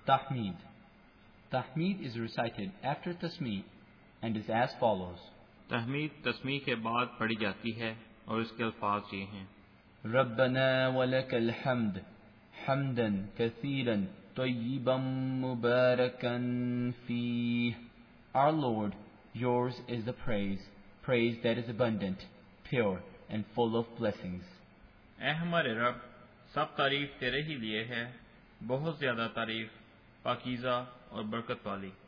Tahmeed. Tahmeed is recited after Tasmeeh and is as follows. Tahmeed तस्मीह के बाद पढ़ी जाती है और इसके अल्फाज ये हैं। रब्बना वलकल हम्द हम्दन कसीरन तय्यिबन मुबारकन फीह. Our Lord, yours is the praise that is abundant, pure and full of blessings. ऐ हमारे रब, सब तारीफ तेरे ही लिए है, बहुत ज्यादा तारीफ, पाकीज़ा और बरकत वाली।